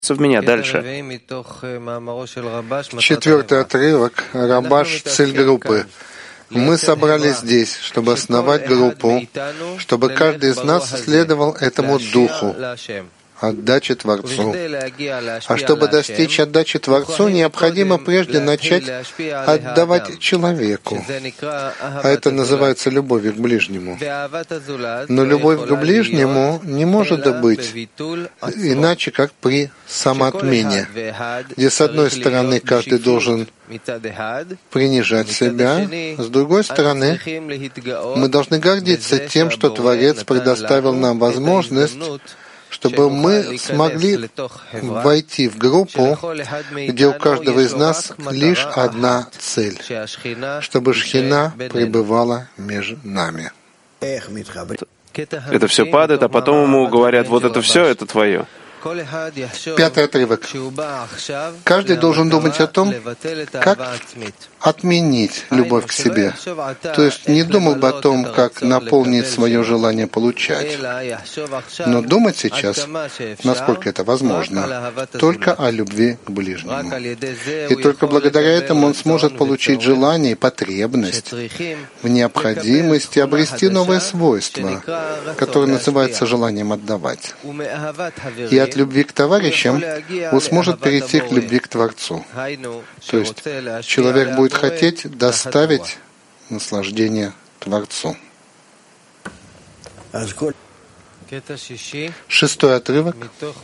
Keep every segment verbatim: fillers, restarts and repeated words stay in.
в меня дальше. Четвертый отрывок. Рабаш, цель группы. Мы собрались здесь, чтобы основать группу, чтобы каждый из нас следовал этому духу, отдачи Творцу. А чтобы достичь отдачи Творцу, необходимо прежде начать отдавать человеку. А это называется любовью к ближнему. Но любовь к ближнему не может быть иначе, как при самоотмене, где с одной стороны каждый должен принижать себя, с другой стороны мы должны гордиться тем, что Творец предоставил нам возможность, чтобы мы смогли войти в группу, где у каждого из нас лишь одна цель, чтобы Шхина пребывала между нами. Это все падает, а потом ему говорят, вот это все, это твое. Пятый отрывок. Каждый должен думать о том, как отменить любовь к себе. То есть не думал бы о том, как наполнить свое желание получать, но думать сейчас, насколько это возможно, только о любви к ближнему. И только благодаря этому он сможет получить желание и потребность в необходимости обрести новое свойство, которое называется желанием отдавать. И от любви к товарищам он сможет перейти к любви к Творцу. То есть человек будет хотеть доставить наслаждение Творцу. Шестой отрывок.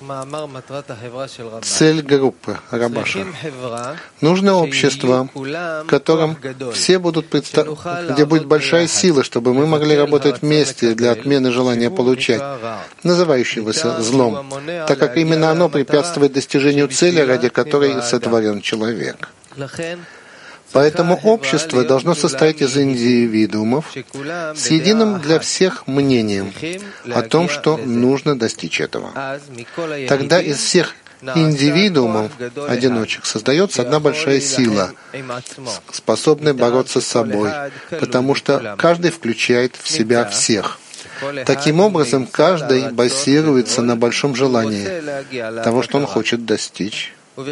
Цель группы Рабаша. Нужно общество, в котором все будут представ... где будет большая сила, чтобы мы могли работать вместе для отмены желания получать, называющегося злом, так как именно оно препятствует достижению цели, ради которой сотворен человек. Поэтому общество должно состоять из индивидуумов с единым для всех мнением о том, что нужно достичь этого. Тогда из всех индивидуумов, одиночек, создается одна большая сила, способная бороться с собой, потому что каждый включает в себя всех. Таким образом, каждый базируется на большом желании того, что он хочет достичь.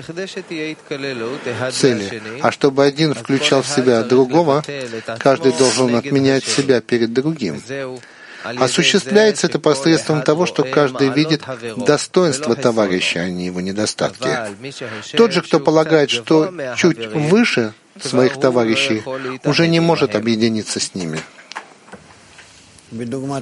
Цели. А чтобы один включал в себя другого, каждый должен отменять себя перед другим. Осуществляется это посредством того, что каждый видит достоинство товарища, а не его недостатки. Тот же, кто полагает, что чуть выше своих товарищей, уже не может объединиться с ними.